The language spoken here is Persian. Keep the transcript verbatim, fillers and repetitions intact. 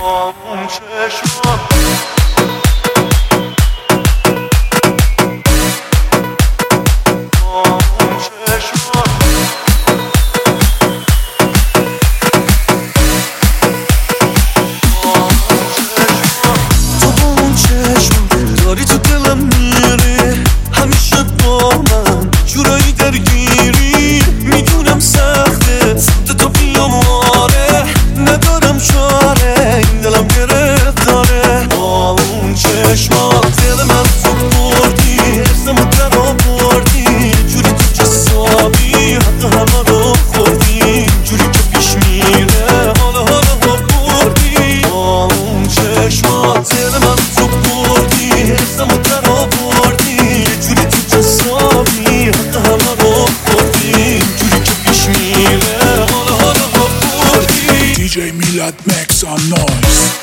اون چشمات داری تو دلم میری همیشه با من جورایی درگیری میدونم سخته سمت تو بیام آره ندارم چاره این دلم گرفت داره با اون چشمات دل من تو بردی حسمو در آوردی جوری تو جسابی حتی همه رو خوردی جوری که پیش میره حالا حالا ها بردی با اون چشمات دل من تو بردی حسمو در آوردی یه جوری تو جسابی حتی همه رو خوردی جوری که پیش میره حالا حالا ها بردی دی جی میلاد مکس آن نویز